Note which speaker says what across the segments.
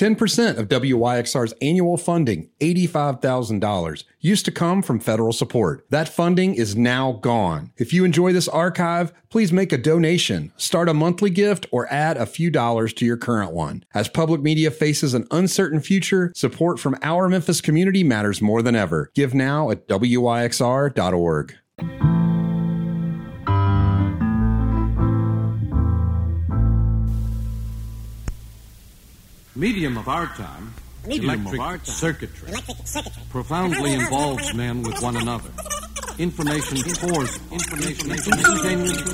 Speaker 1: 10% of WYXR's annual funding, $85,000, used to come from federal support. That funding is now gone. If you enjoy this archive, please make a donation, start a monthly gift, or add a few dollars to your current one. As public media faces an uncertain future, support from our Memphis community matters more than ever. Give now at WYXR.org.
Speaker 2: Medium of our time, electric circuitry, profoundly involves men with one another. Information pours, information instantaneously.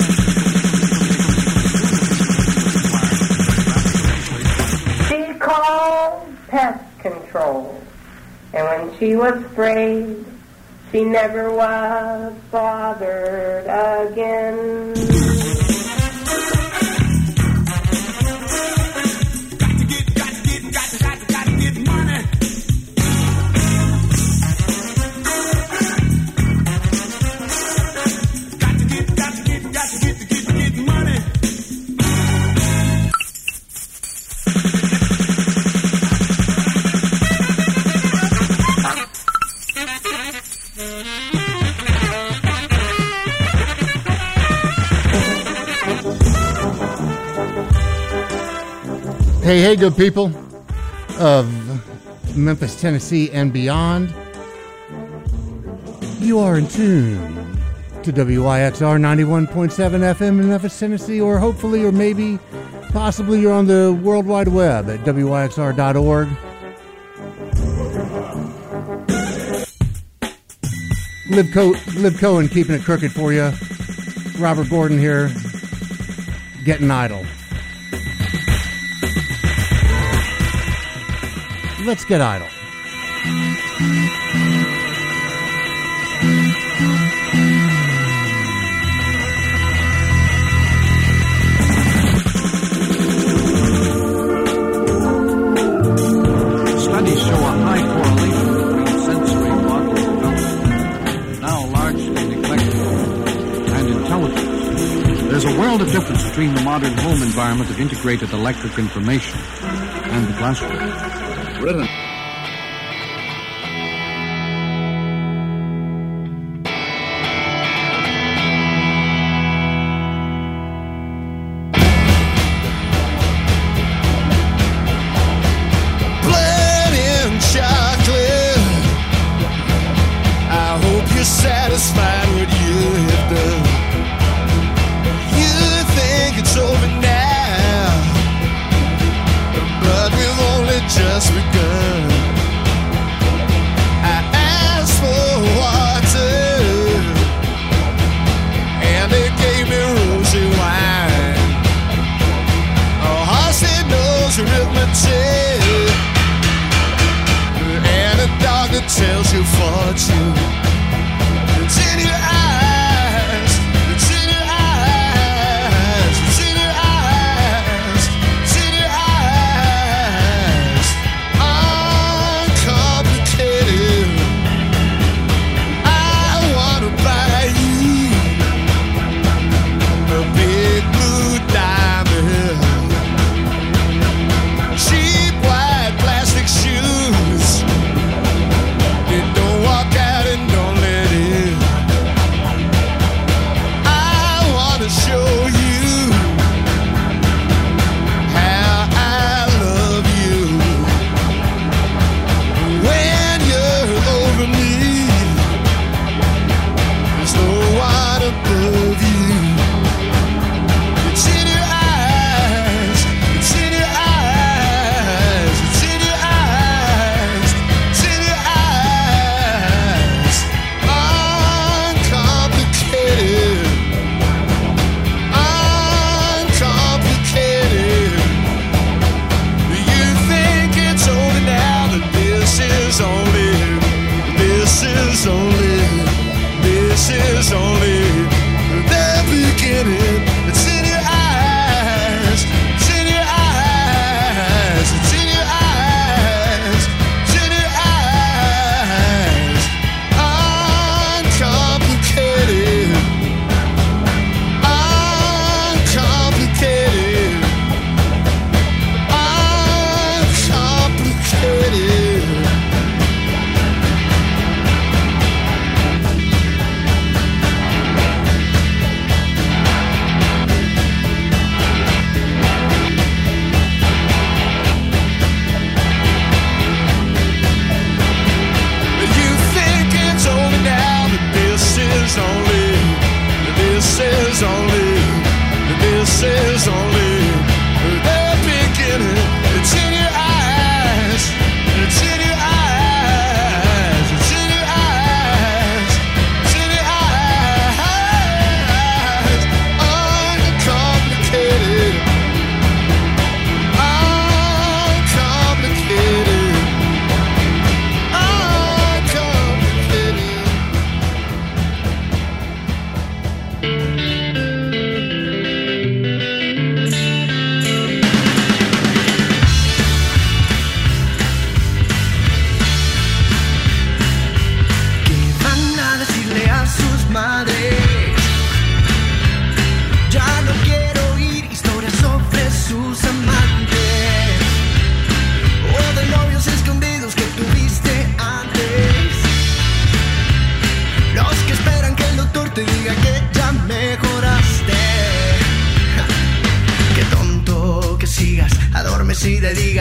Speaker 3: She called pest control, and when she was sprayed, she never was bothered again.
Speaker 4: Hey, good people of Memphis, Tennessee, and beyond. You are in tune to WYXR 91.7 FM in Memphis, Tennessee, or hopefully, or maybe, possibly you're on the World Wide Web at WYXR.org. Liv Cohen keeping it crooked for you. Robert Gordon here, getting idle. Let's get idle.
Speaker 2: Studies show a high correlation between sensory bodily development, now largely neglected, and intelligence. There's a world of difference between the modern home environment of integrated electric information and the classroom. Written.
Speaker 5: Blood and chocolate. I hope you're satisfied with what you have done. You think it's over now, but we've only just begun.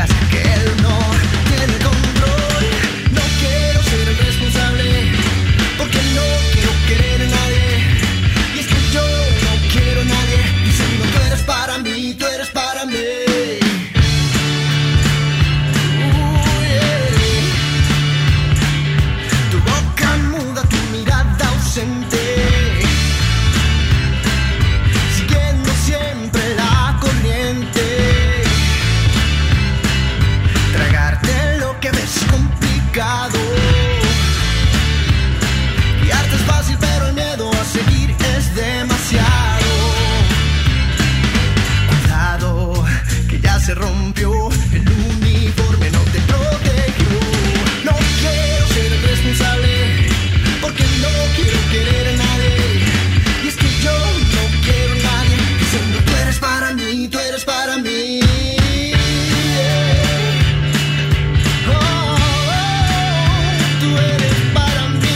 Speaker 6: digas que él no tiene control. No quiero ser el responsable, porque no quiero querer a nadie. Y es que yo no quiero a nadie diciendo tú eres para mí, tú eres para mí. Tu boca muda, tu mirada ausente, siguiendo siempre la corriente. Tragarte lo que ves complicado. Guiarte es fácil, pero el miedo a seguir es demasiado. Cuidado, que ya se rompió. El uniforme no te protegió. No quiero ser el responsable, porque no quiero querer a nadie. Y es que yo no quiero a nadie diciendo tú eres para mí, tú eres para mí. Tú eres para mí.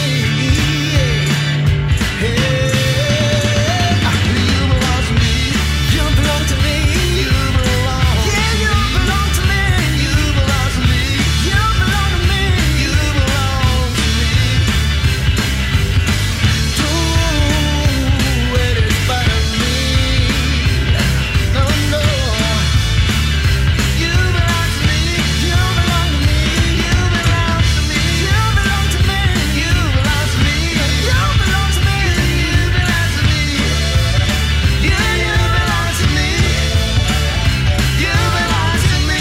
Speaker 6: You belong to me. You belong to me. You belong. Yeah, you belong to me. You belong to me. You belong to me. You belong to me. Tú eres para mí. No, no. You belong to me. You belong to me. You belong to me. You belong to me. You belong to me. You belong to me. You belong to me. Yeah, you belong to me. You belong to me.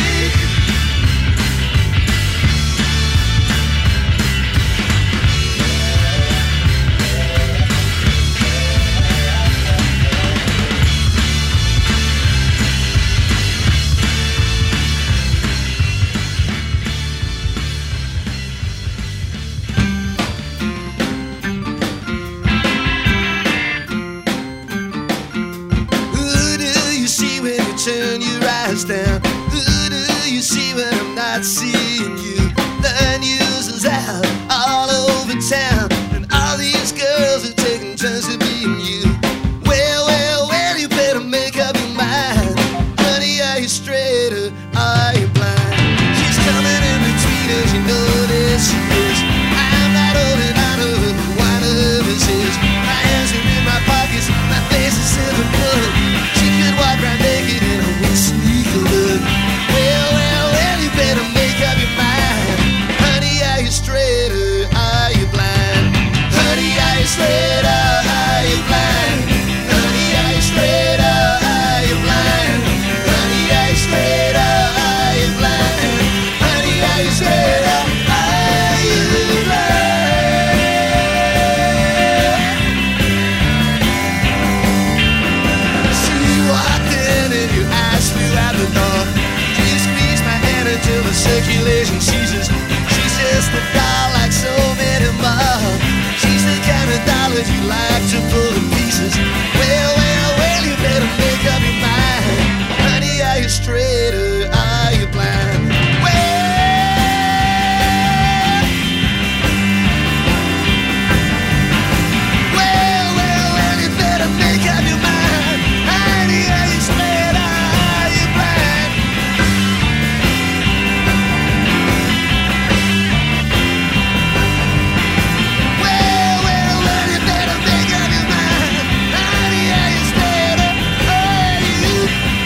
Speaker 6: Who do you see when you turn your eyes down? Who do you see when I'm not seeing you? The news is out all over town, and all these girls are taking turns to being you. Well, well, well, you better make up your mind. Honey, are you straight or are you blind? She's coming in between us, you know that she is. I'm not holding on to her, but one of us is. My hands are in my pockets, my face is in the blood. She could walk right naked and I would sneak a look. Well, well, well, you better make up your mind. Honey, are you straight or are you blind? Honey, are you straight or are you blind? Honey, are you straight or are you blind? Honey, are you straight or are you blind? Honey, are you straight or are you blind? See you walked in and your eyes flew out the door. You squeezed my hand until the circulation ceases. She's just a doll like so many more. She's the kind of doll that you like to pull to pieces. Well, well, well, you better make up your mind. Honey, are you straight or are you blind? Well, well, well, you better make up your mind. Honey, are you straight or are you blind? Well, well, well, you better make up your mind. Honey, are you straight or are you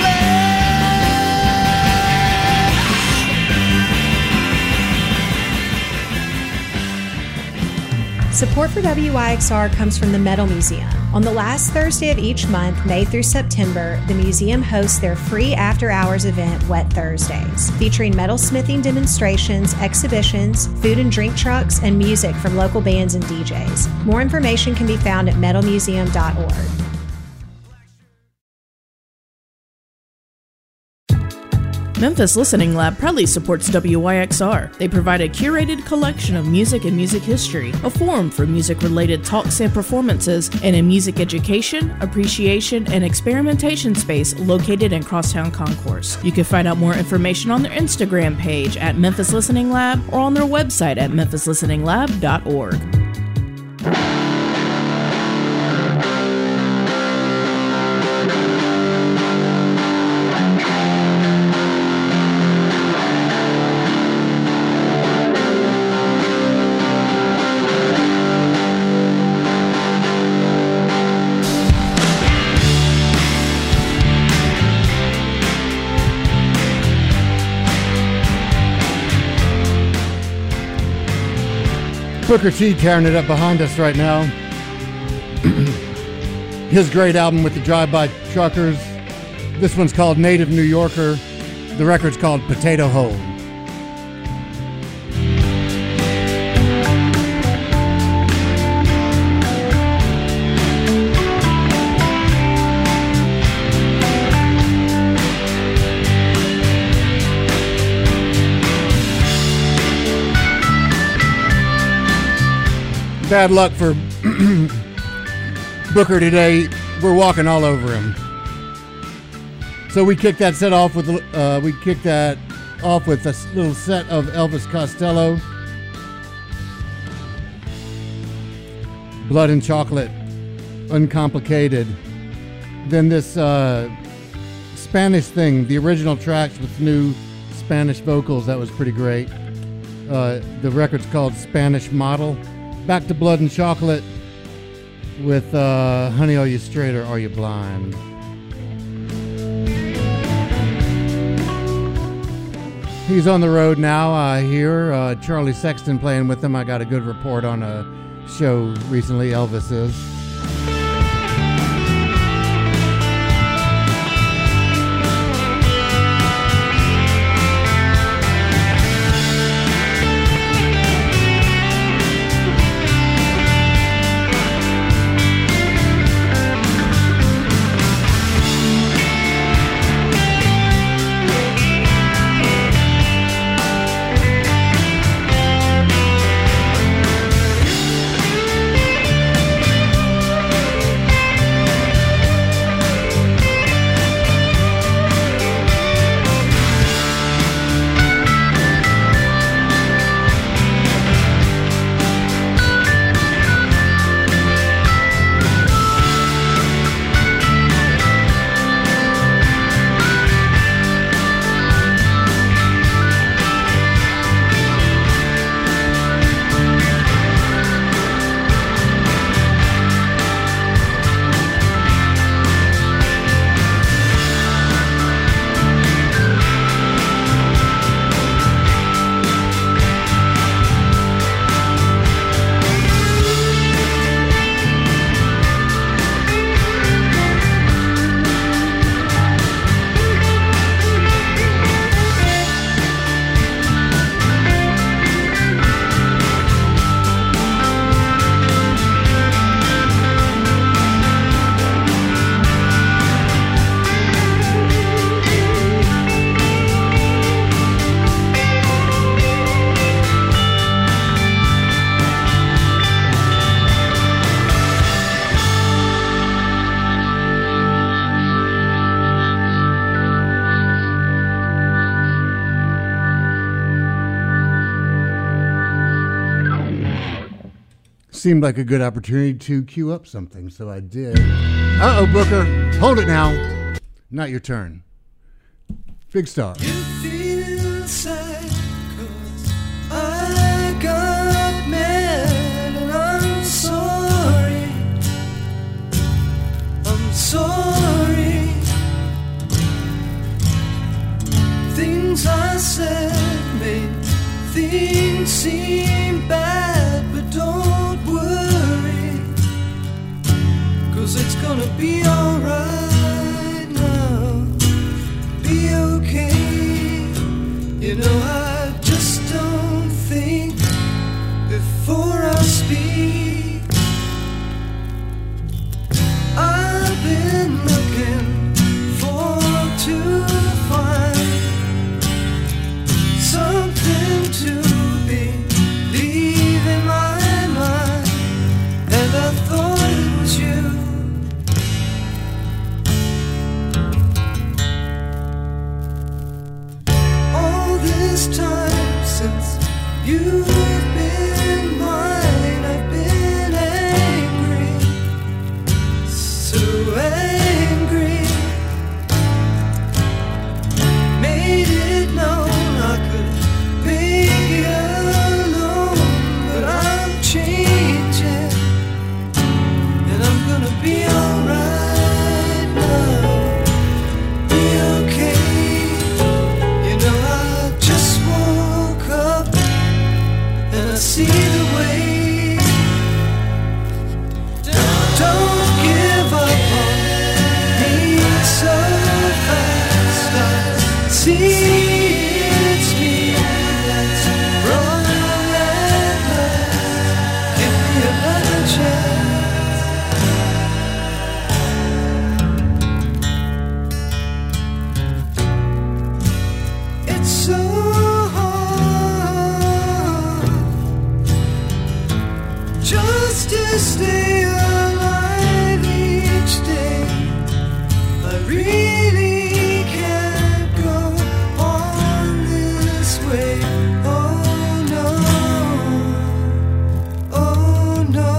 Speaker 6: blind?
Speaker 7: Support for WYXR comes from the Metal Museum. On the last Thursday of each month, May through September, the museum hosts their free after-hours event, Wet Thursdays, featuring metalsmithing demonstrations, exhibitions, food and drink trucks, and music from local bands and DJs. More information can be found at metalmuseum.org.
Speaker 8: Memphis Listening Lab proudly supports WYXR. They provide a curated collection of music and music history, a forum for music-related talks and performances, and a music education, appreciation, and experimentation space located in Crosstown Concourse. You can find out more information on their Instagram page at Memphis Listening Lab or on their website at memphislisteninglab.org.
Speaker 4: Booker T tearing it up behind us right now. His great album with the Drive-By Truckers. This one's called Native New Yorker. The record's called Potato Hole. Bad luck for Booker today. We're walking all over him. So we kicked that off with a little set of Elvis Costello, Blood and Chocolate, Uncomplicated. Then this Spanish thing, the original tracks with new Spanish vocals. That was pretty great. The record's called Spanish Model. Back to Blood and Chocolate with Honey, Are You Straight or Are You Blind? He's on the road now. I hear Charlie Sexton playing with him. I got a good report on a show recently, Elvis is. Seemed like a good opportunity to cue up something, so I did. Uh-oh, Booker. Hold it now. Not your turn. Big Star.
Speaker 6: You feel sad 'cause I got mad and I'm sorry. I'm sorry. Things I said made things seem bad, but don't worry, 'cause it's gonna be alright now. Be okay. You know, I just don't think before I speak. I've been looking to find something to believe in my mind, and I thought it was you. All this time since you've been mine, I've been angry, so angry. Made it known I could make it alone, but I'm changing, and I'm gonna be alright now. Be okay. You know, I just woke up and I see the way away. Oh no, oh no.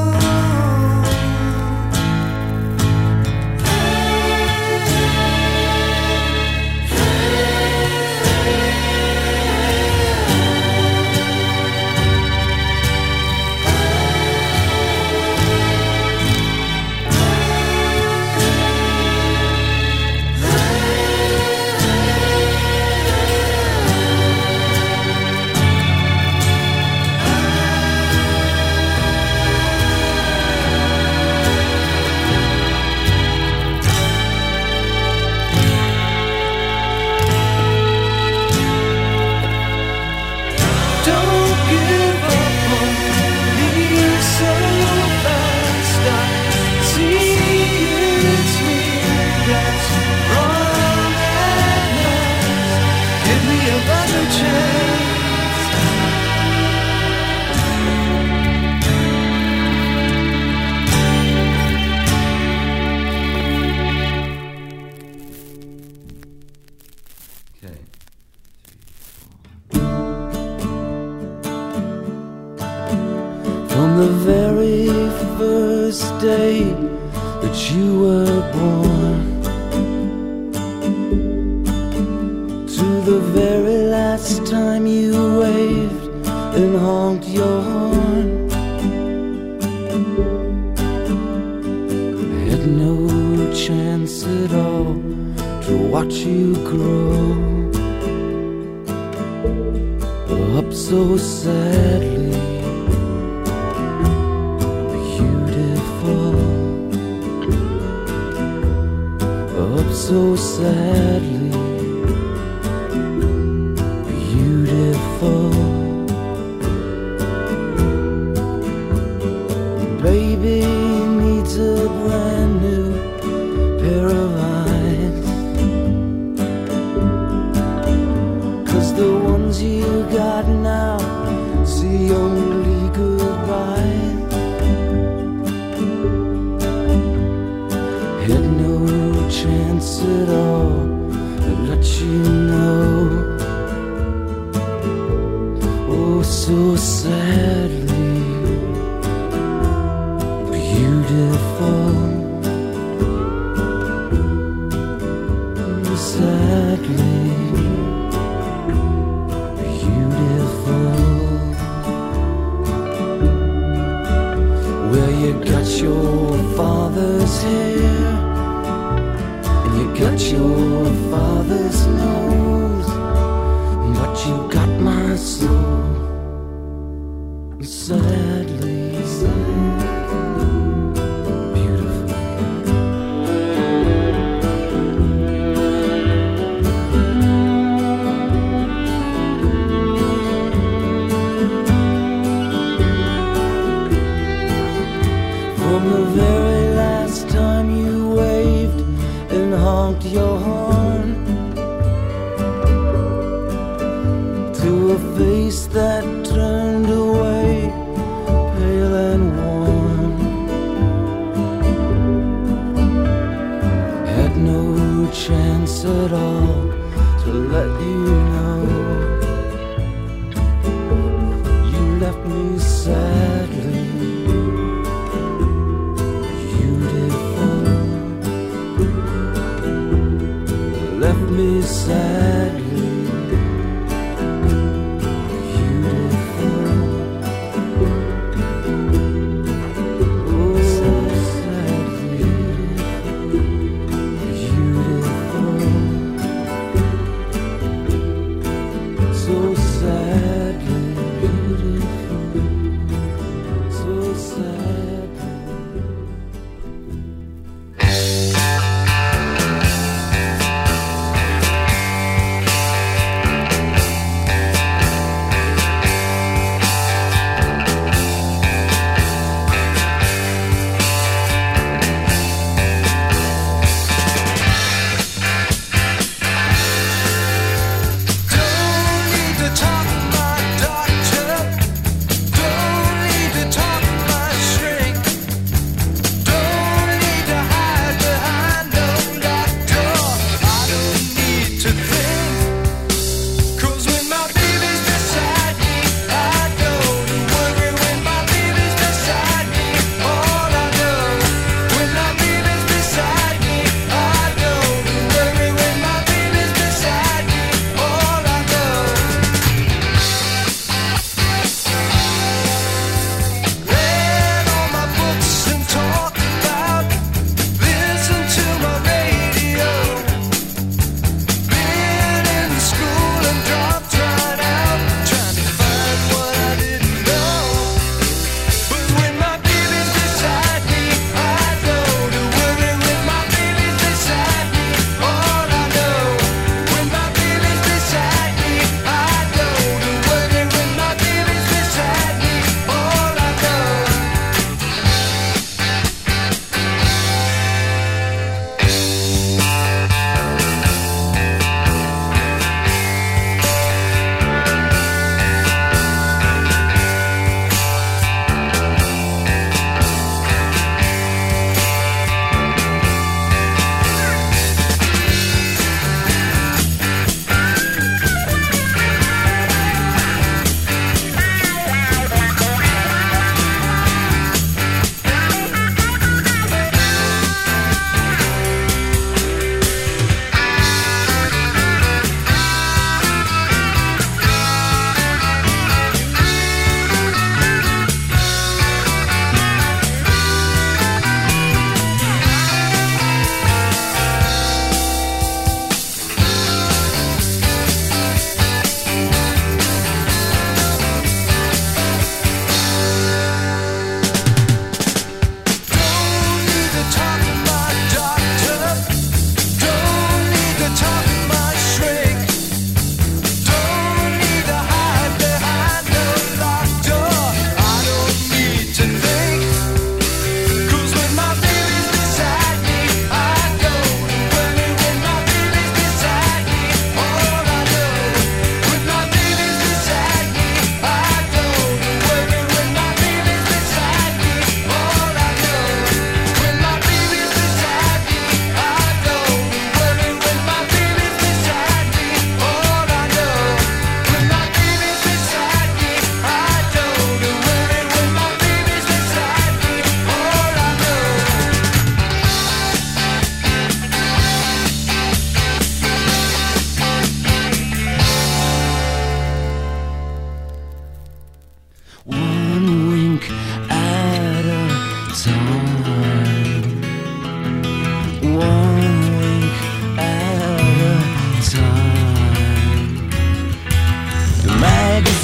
Speaker 9: From the very first day that you were born to the very last time you waved and honked your horn, I had no chance at all to watch you grow up so sadly. Up so sadly beautiful. Baby needs a brand new pair of eyes, 'cause the ones you got now see only goodbye. Had no chance at all to let you know. Oh, so sadly beautiful. Sadly beautiful. Well, you got your father's hair, you got your father's nose, but you got my soul. Sadly, beautiful. From the very last time you waved and honked your horn to a face that turned away, pale and worn, had no chance at all to let you know. You left me sadly beautiful. Left me sadly beautiful. Oh, sadly beautiful.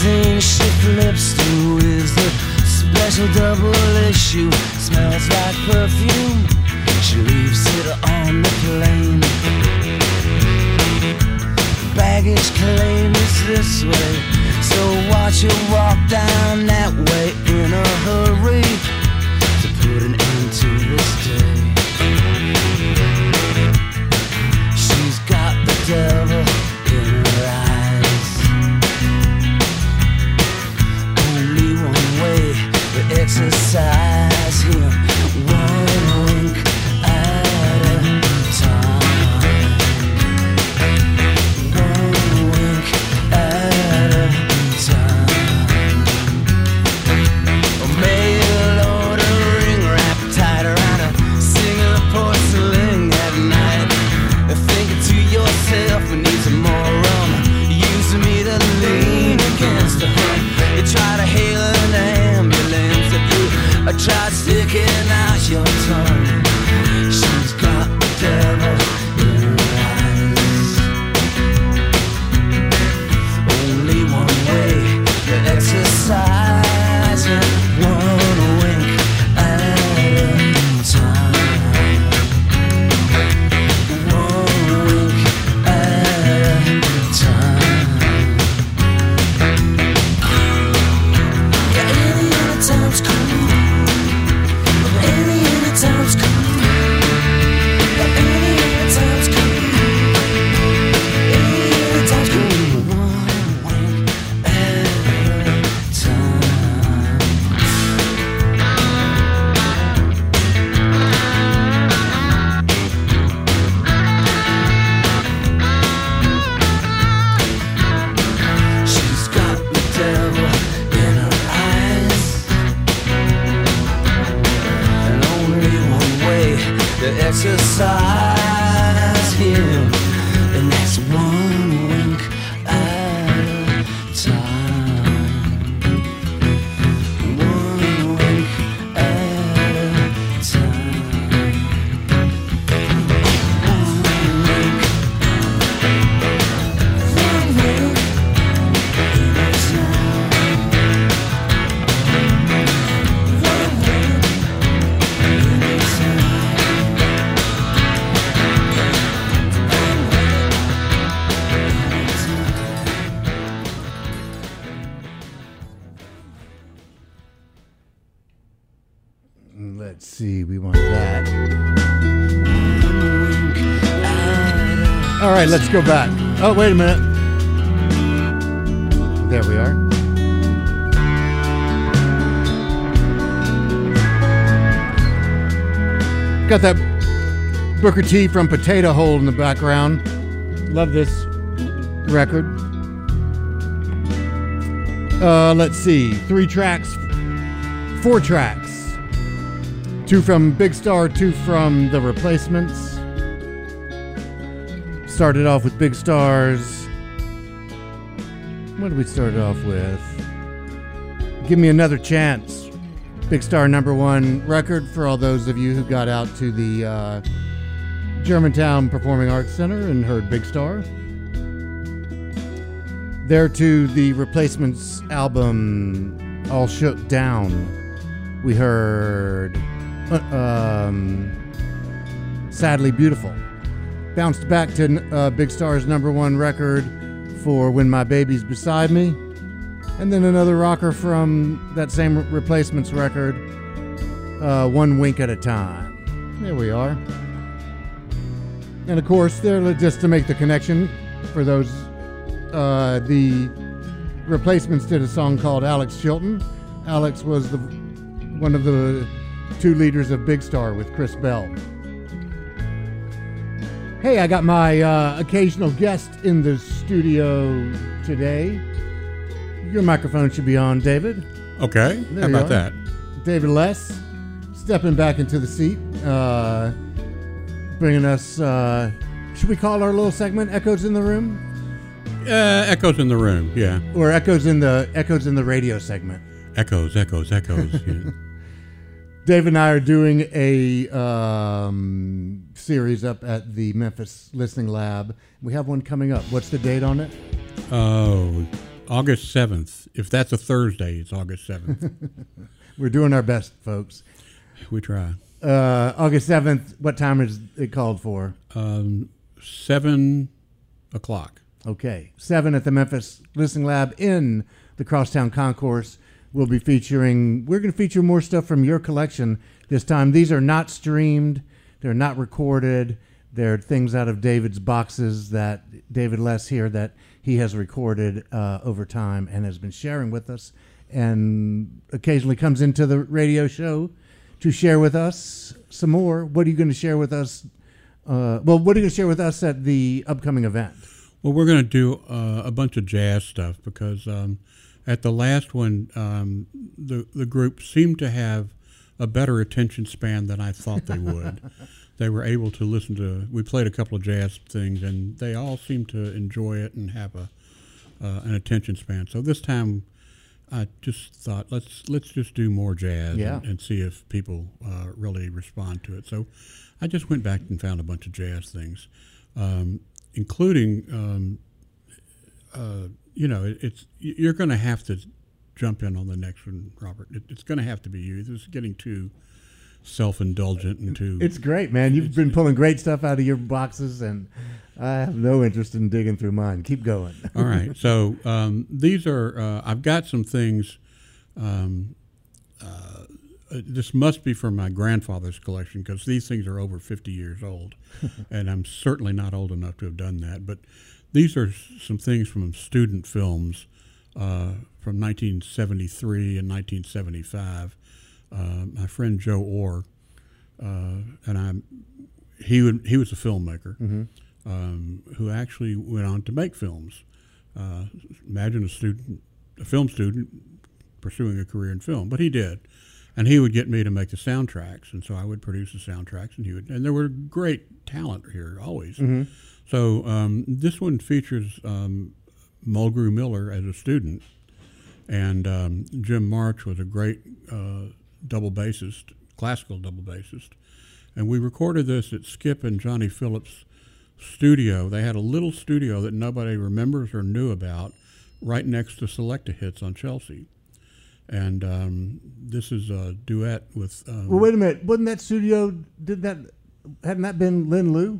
Speaker 9: magazine she flips through is the special double issue. Smells like perfume. She leaves it on the plane. Baggage claim is this way, so watch her walk down that way in a hurry to put an end to this day. She's got the devil in her eyes. Only one way to exercise him, one wink at a time. One wink at a time. A mail order ring wrapped tight around a single porcelain at night. Thinking to yourself, we need some more rum. Using me to lean against the hump. You try to hail an ambulance if you try sticking out your tongue. She's got the devil in her eyes. Only one way to exercise it, one wink at a time. One wink at a time. Any time's cool. Any time's cool. Any time's cool. Any time's cool. One wink at a time. She's got the devil in her eyes, and only one way to exercise him, and that's one wink at a time. One wink at a time. One wink. One wink at a time. One wink at a time.
Speaker 4: Let's see, we want that. All right, let's go back. Oh, wait a minute. There we are. Got that Booker T from Potato Hole in the background. Love this record. Let's see, 4 tracks. 2 from Big Star, 2 from The Replacements. Started off with Big Stars. What did we start off with? Give Me Another Chance. Big Star #1 record for all those of you who got out to the Germantown Performing Arts Center and heard Big Star. There to the Replacements album, All Shook Down. We heard Sadly Beautiful. Bounced back to Big Star's #1 record for When My Baby's Beside Me. And then another rocker from that same Replacements record, One Wink at a Time. There we are. And of course, there, just to make the connection for those, the Replacements did a song called Alex Chilton. Alex was one of the 2 leaders of Big Star with Chris Bell. Hey, I got my occasional guest in the studio today. Your microphone should be on, David.
Speaker 10: Okay,
Speaker 4: There
Speaker 10: how
Speaker 4: you
Speaker 10: about
Speaker 4: are.
Speaker 10: that?
Speaker 4: David Less, stepping back into the seat, bringing us, should we call our little segment Echoes in the Room?
Speaker 10: Echoes in the Room, yeah.
Speaker 4: Or Echoes in the Radio segment?
Speaker 10: Echoes. Yeah.
Speaker 4: Dave and I are doing a series up at the Memphis Listening Lab. We have one coming up. What's the date on it?
Speaker 10: Oh, August 7th. If that's a Thursday, it's August 7th.
Speaker 4: We're doing our best, folks.
Speaker 10: We try.
Speaker 4: August 7th, what time is it called for?
Speaker 10: 7 o'clock.
Speaker 4: Okay. 7 at the Memphis Listening Lab in the Crosstown Concourse. We're going to feature more stuff from your collection this time. These are not streamed. They're not recorded. They're things out of David's boxes that David Less here that he has recorded over time and has been sharing with us, and occasionally comes into the radio show to share with us some more. What are you going to share with us? What are you going to share with us at the upcoming event?
Speaker 10: Well, we're going to do a bunch of jazz stuff because at the last one, the group seemed to have a better attention span than I thought they would. They were able to listen to. We played a couple of jazz things, and they all seemed to enjoy it and have an attention span. So this time, I just thought let's just do more jazz and see if people really respond to it. So I just went back and found a bunch of jazz things, including it's you're going to have to jump in on the next one, Robert. It's going to have to be you. This is getting too self-indulgent and too.
Speaker 4: It's great, man. You've been pulling great stuff out of your boxes, and I have no interest in digging through mine. Keep going.
Speaker 10: All right. So these are. I've got some things. This must be from my grandfather's collection because these things are over 50 years old, and I'm certainly not old enough to have done that. But these are some things from student films from 1973 and 1975. My friend Joe Orr and he was a filmmaker who actually went on to make films. Imagine a film student pursuing a career in film, but he did. And he would get me to make the soundtracks, and so I would produce the soundtracks, and there were great talent here always. So this one features Mulgrew Miller as a student, and Jim March was a great double bassist, classical double bassist, and we recorded this at Skip and Johnny Phillips' studio. They had a little studio that nobody remembers or knew about, right next to Select-A-Hits on Chelsea. And this is a duet with.
Speaker 4: Well, wait a minute. Wasn't that studio? Hadn't that been Lynn Lou?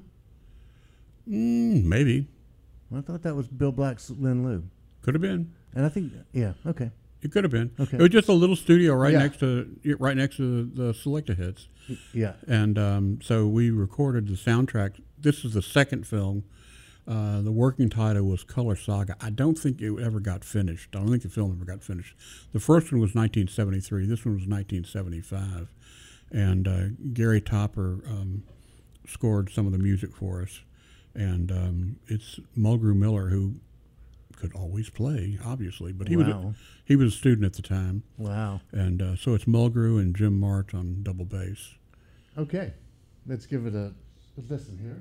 Speaker 10: Maybe.
Speaker 4: Well, I thought that was Bill Black's Lynn Lou.
Speaker 10: Could have been.
Speaker 4: And I think, okay.
Speaker 10: It could have been.
Speaker 4: Okay.
Speaker 10: It was just a little studio next to the Select-A-Hits.
Speaker 4: Yeah.
Speaker 10: And so we recorded the soundtrack. This is the second film. The working title was Color Saga. I don't think it ever got finished. I don't think the film ever got finished. The first one was 1973. This one was 1975. And Gary Topper scored some of the music for us. And it's Mulgrew Miller, who could always play, obviously, but he was a student at the time.
Speaker 4: Wow.
Speaker 10: And so it's Mulgrew and Jim March on double bass.
Speaker 4: Okay. Let's give it a listen here.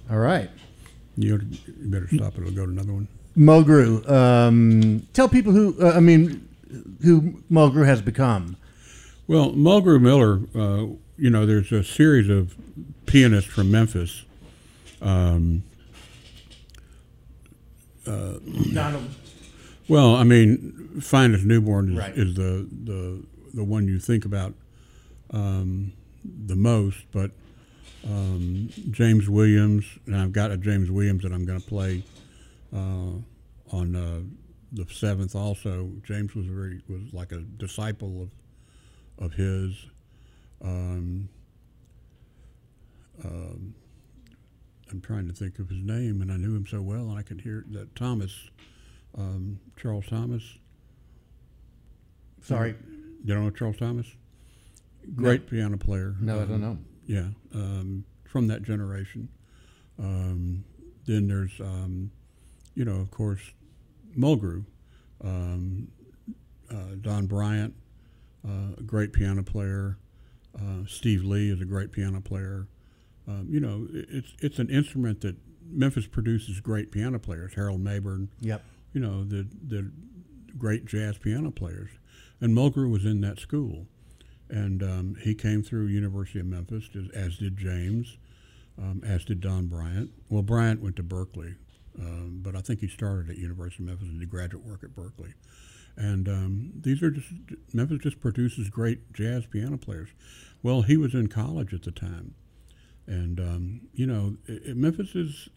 Speaker 4: All right.
Speaker 10: You better stop it. We'll go to another one.
Speaker 4: Mulgrew. Tell people who Mulgrew has become.
Speaker 10: Well, Mulgrew Miller, there's a series of pianists from Memphis.
Speaker 4: Donald.
Speaker 10: Well, I mean, Finest Newborn
Speaker 4: Right.
Speaker 10: is the one you think about the most, but James Williams, and I've got a James Williams that I'm going to play on the 7th also. James was like a disciple of his. I'm trying to think of his name, and I knew him so well, and I could hear that Thomas, Charles Thomas.
Speaker 4: Sorry.
Speaker 10: You don't know Charles Thomas? Great piano player.
Speaker 4: No, I don't know.
Speaker 10: Yeah, from that generation. Then there's, of course, Mulgrew, Don Bryant, a great piano player. Steve Lee is a great piano player. It's an instrument that Memphis produces great piano players. Harold Mabern.
Speaker 4: Yep.
Speaker 10: The great jazz piano players, and Mulgrew was in that school, and he came through University of Memphis, as did James, as did Don Bryant. Well, Bryant went to Berkeley, but I think he started at University of Memphis and did graduate work at Berkeley. And Memphis just produces great jazz piano players. Well, he was in college at the time. And, Memphis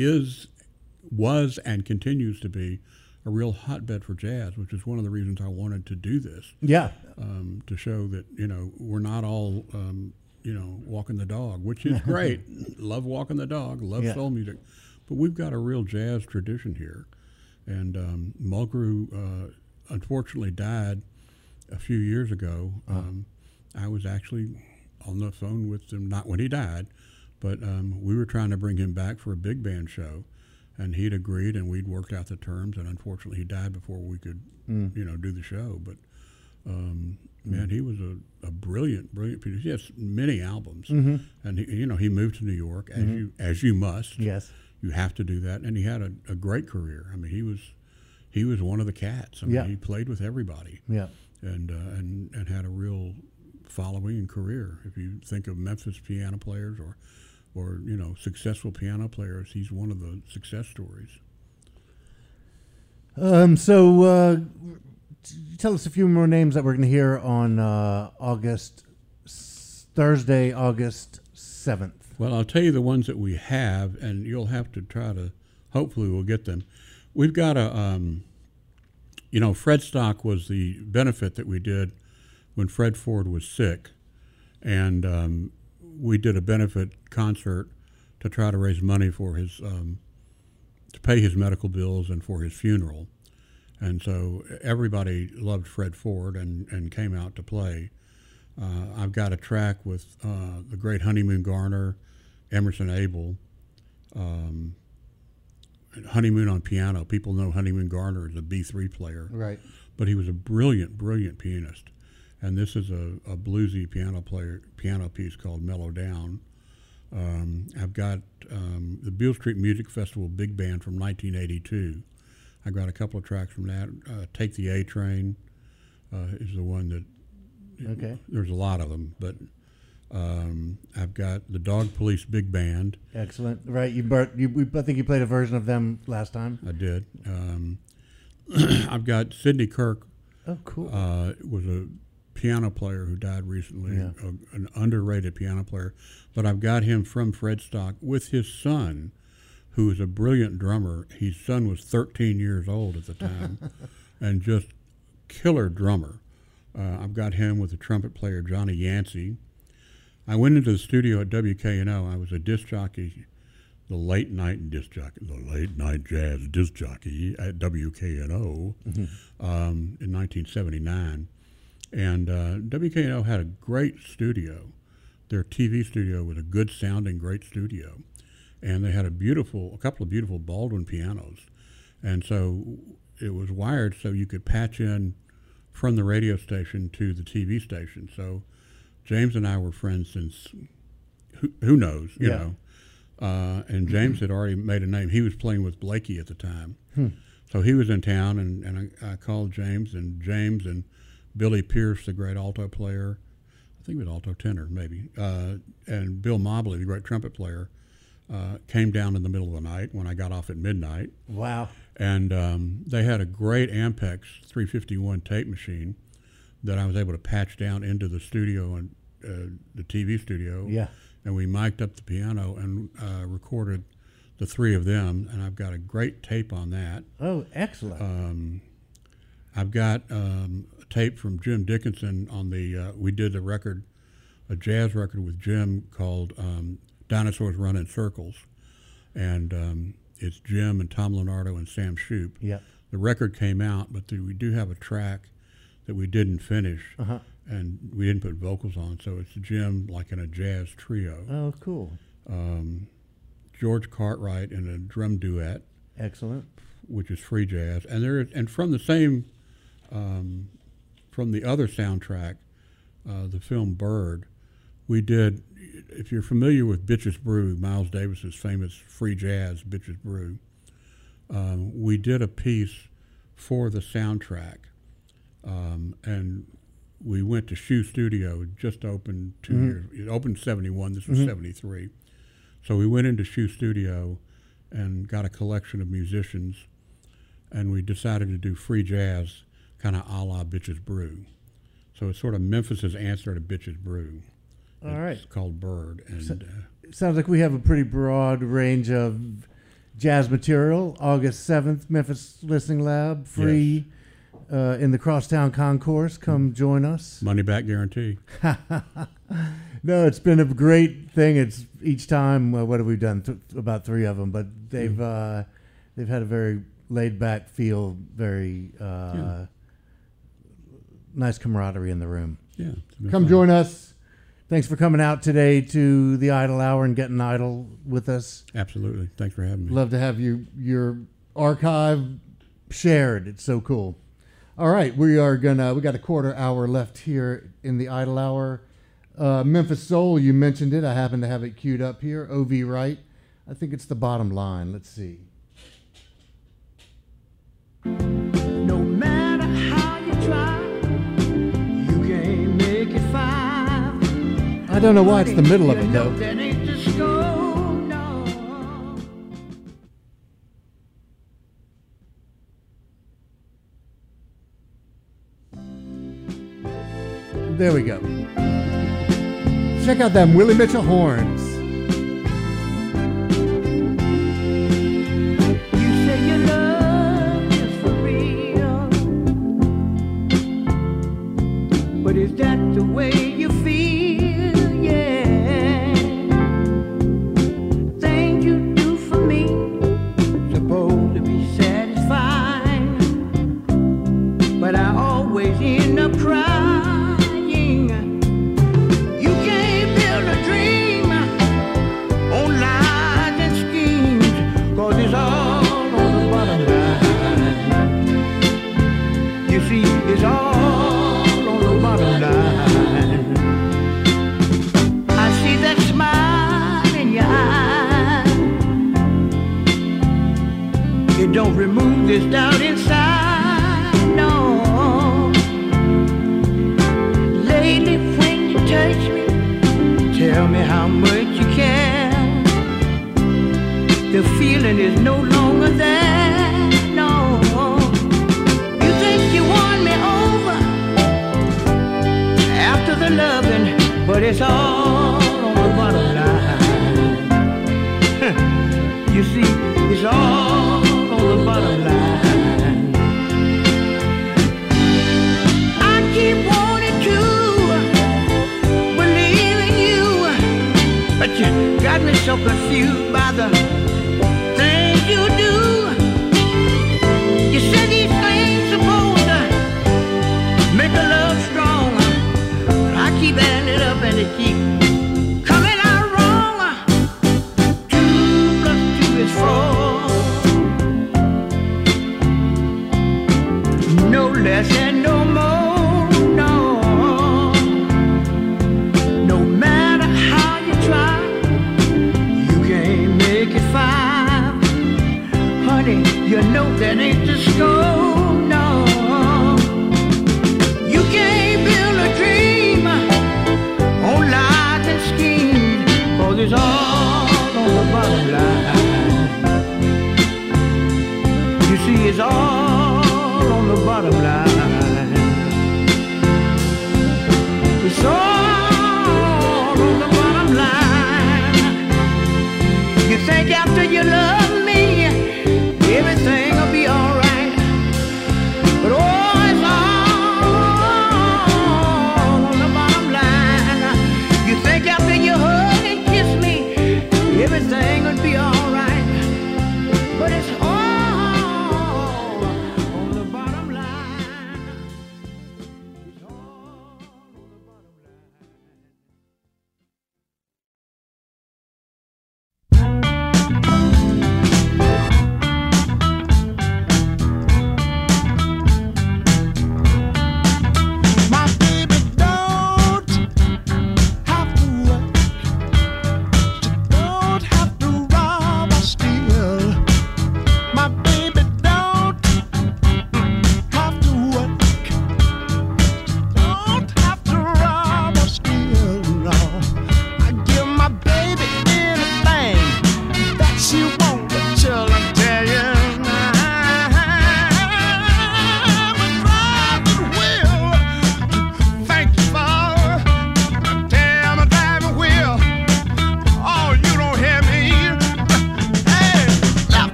Speaker 10: was and continues to be a real hotbed for jazz, which is one of the reasons I wanted to do this.
Speaker 4: Yeah.
Speaker 10: To show that, we're not all, walking the dog, which is great. Love walking the dog, love soul music. But we've got a real jazz tradition here. And Mulgrew, unfortunately, died a few years ago. I was actually on the phone with him, not when he died, but we were trying to bring him back for a big band show, and he'd agreed, and we'd worked out the terms, and unfortunately he died before we could, do the show. But, man, he was a brilliant pianist. He has many albums, and he moved to New York, as you must.
Speaker 4: Yes.
Speaker 10: You have to do that, and he had a great career. I mean, he was one of the cats. I mean, he played with everybody.
Speaker 4: Yeah.
Speaker 10: And had a real following and career. If you think of Memphis piano players or successful piano players, he's one of the success stories.
Speaker 4: So tell us a few more names that we're going to hear on Thursday, August 7th.
Speaker 10: Well, I'll tell you the ones that we have, and you'll have to try to, hopefully we'll get them. We've got Fred Stock was the benefit that we did when Fred Ford was sick, and we did a benefit concert to try to raise money for his, to pay his medical bills and for his funeral. And so everybody loved Fred Ford and came out to play. I've got a track with the great Honeymoon Garner, Emerson Abel, Honeymoon on piano. People know Honeymoon Garner as a B3 player.
Speaker 4: Right.
Speaker 10: But he was a brilliant pianist. And this is a bluesy piano piece called Mellow Down. I've got the Beale Street Music Festival Big Band from 1982. I got a couple of tracks from that. Take the A Train is the one that,
Speaker 4: okay.
Speaker 10: There's a lot of them, but I've got the Dog Police Big Band.
Speaker 4: Excellent. Right. I think you played a version of them last time.
Speaker 10: I did. I've got Sidney Kirk.
Speaker 4: Oh, cool.
Speaker 10: Was a piano player who died recently, an underrated piano player. But I've got him from Fred Stock with his son, who is a brilliant drummer. His son was 13 years old at the time and just killer drummer. I've got him with the trumpet player Johnny Yancey. I went into the studio at WKNO. I was a disc jockey, the late night jazz disc jockey at WKNO in 1979. And WKNO had a great studio. Their TV studio was a good sounding, great studio. And they had a couple of beautiful Baldwin pianos. And so it was wired so you could patch in from the radio station to the TV station. So James and I were friends since, who knows, you know. And James had already made a name. He was playing with Blakey at the time. So he was in town, and I called James and Billy Pierce, the great alto player, I think it was alto tenor maybe, and Bill Mobley, the great trumpet player, came down in the middle of the night when I got off at midnight.
Speaker 4: Wow.
Speaker 10: And they had a great Ampex 351 tape machine that I was able to patch down into the studio and the TV studio.
Speaker 4: Yeah.
Speaker 10: And we mic'd up the piano and recorded the three of them, and I've got a great tape on that.
Speaker 4: Oh, excellent.
Speaker 10: I've got a tape from Jim Dickinson on we did a jazz record with Jim called Dinosaurs Run in Circles. And it's Jim and Tom Leonardo and Sam Shoop.
Speaker 4: Yeah.
Speaker 10: The record came out, but we do have a track that we didn't finish, and we didn't put vocals on, so it's Jim like in a jazz trio.
Speaker 4: Oh, cool.
Speaker 10: George Cartwright in a drum duet.
Speaker 4: Excellent.
Speaker 10: Which is free jazz, and from the same, from the other soundtrack, the film Bird, we did. If you're familiar with Bitches Brew, Miles Davis's famous free jazz Bitches Brew, we did a piece for the soundtrack, and we went to Shoe Studio. It just opened 2 years. It opened 71. This was 73. So we went into Shoe Studio and got a collection of musicians, and we decided to do free jazz, kind of a la Bitches Brew. So it's sort of Memphis's answer to Bitches Brew.
Speaker 4: All right.
Speaker 10: It's called Bird. And
Speaker 4: sounds like we have a pretty broad range of jazz material. August 7th, Memphis Listening Lab, free in the Crosstown Concourse. Come join us.
Speaker 10: Money back guarantee.
Speaker 4: No, it's been a great thing. It's each time. What have we done? About 3 of them, but they've had a very laid back feel, very nice camaraderie in the room.
Speaker 10: Yeah,
Speaker 4: come join us. Thanks for coming out today to the Idle Hour and getting idle with us.
Speaker 10: Absolutely. Thanks for having me.
Speaker 4: Love to have your archive shared. It's so cool. All right, we got a quarter hour left here in the Idle Hour. Memphis Soul, you mentioned it. I happen to have it queued up here. O.V. Wright. I think it's the bottom line. Let's see.
Speaker 9: No matter how you try, you can't make it fine.
Speaker 4: I don't know why it's the middle of it, though.
Speaker 9: That ain't the score, no.
Speaker 4: There we go. Check out them Willie Mitchell horns.
Speaker 9: You say your love is for real, but is that the way you feel? Yeah. Things you do for me, supposed to be satisfying, but I always end up crying. It's all on the bottom line. I see that smile in your eye. It don't remove this doubt inside, no. Lately when you touch me, tell me how much you care. The feeling is no longer there, no. The loving, but it's all on the bottom line. You see, it's all on the bottom line. I keep wanting to believe in you, but you got me so confused by the things you do. You said these things supposed to make a love strong. Keep adding it up and it keep coming out wrong. 2 + 2 is 4. No less and no more, no. No matter how you try, you can't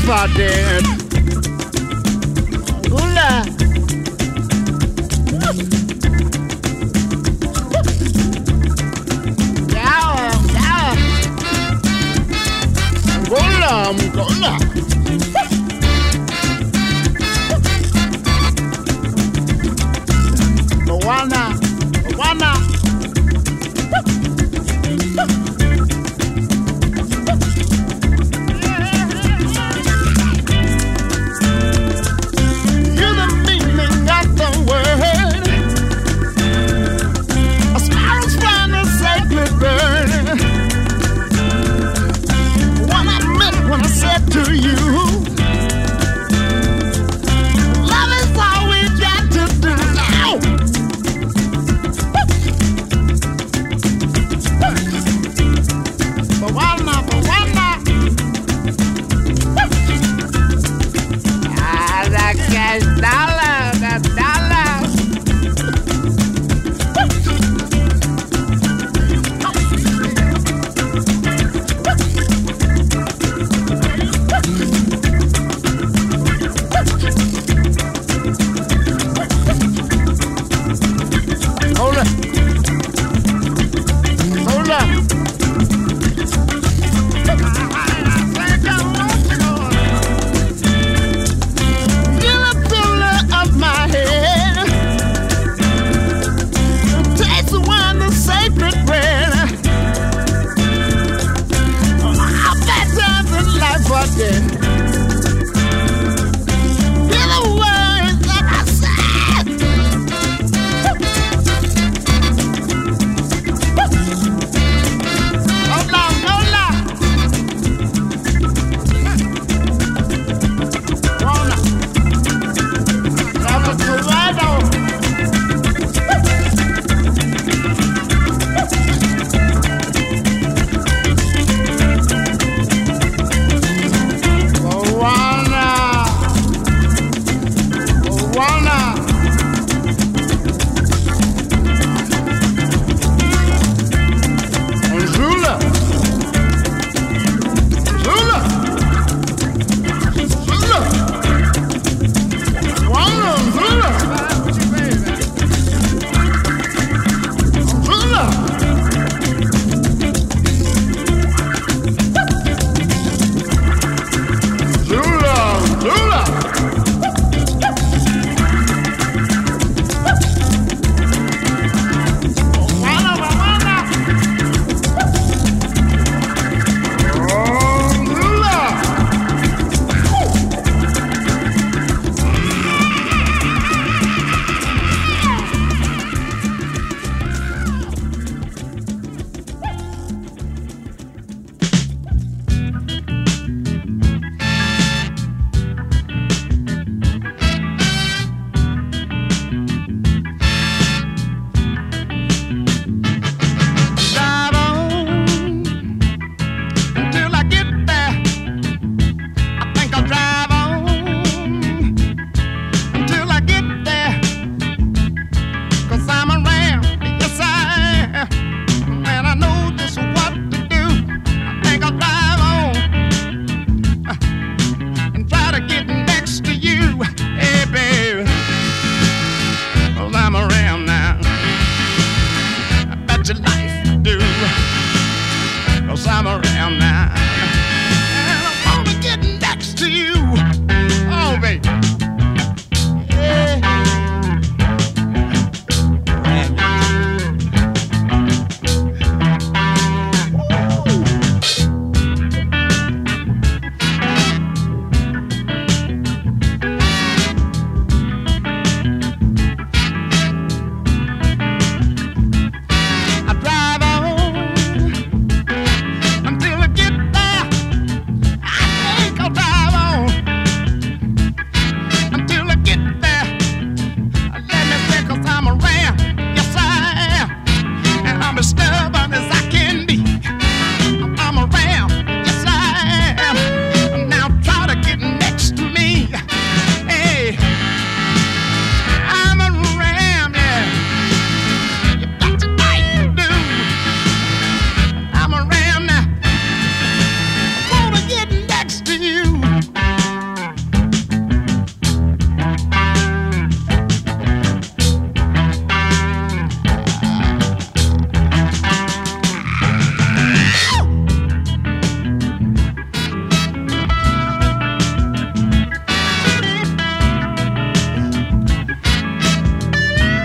Speaker 11: forget. Gula. Yeah. Gula. Moana. You're the meaning of the word. A sparrow's flying a sacred bird. What I meant when I said to you, love is all we got to do now.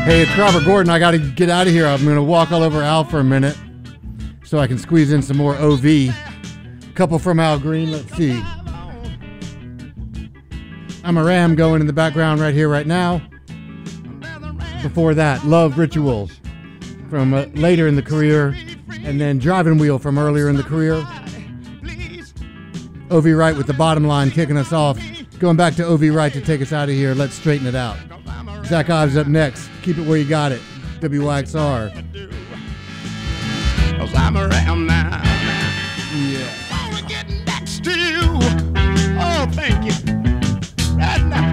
Speaker 4: Hey, it's Robert Gordon. I got to get out of here. I'm going to walk all over Al for a minute so I can squeeze in some more OV. Couple from Al Green. Let's see. I'm a Ram going in the background right here, right now. Before that, Love Ritual from later in the career. And then Driving Wheel from earlier in the career. OV Wright with The Bottom Line kicking us off. Going back to OV Wright to take us out of here. Let's straighten it out. Zach Ives up next. Keep it where you got it. WYXR.
Speaker 11: 'Cause I'm around now.
Speaker 4: Yeah.
Speaker 11: We're getting next to you. Oh, thank you. Right now.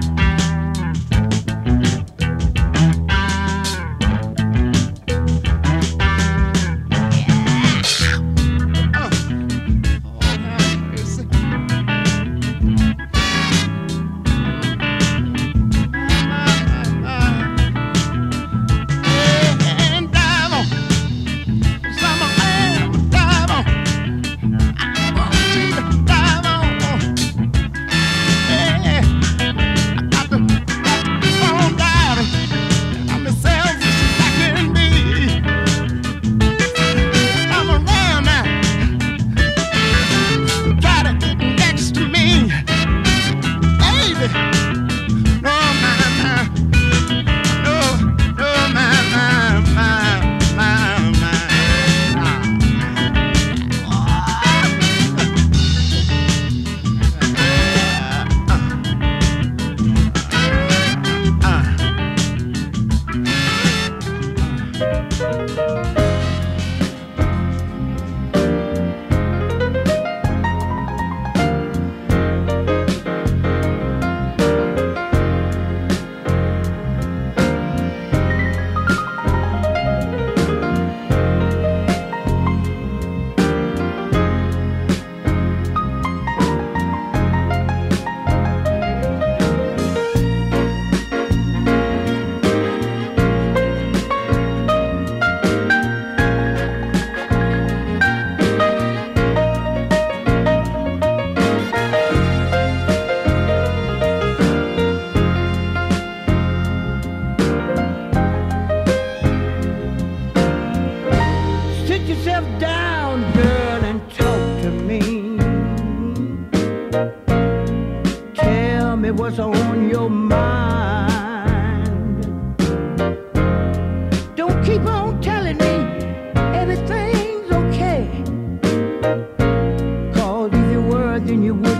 Speaker 9: What's on your mind? Don't keep on telling me everything's okay. 'Cause if you were, then you wouldn't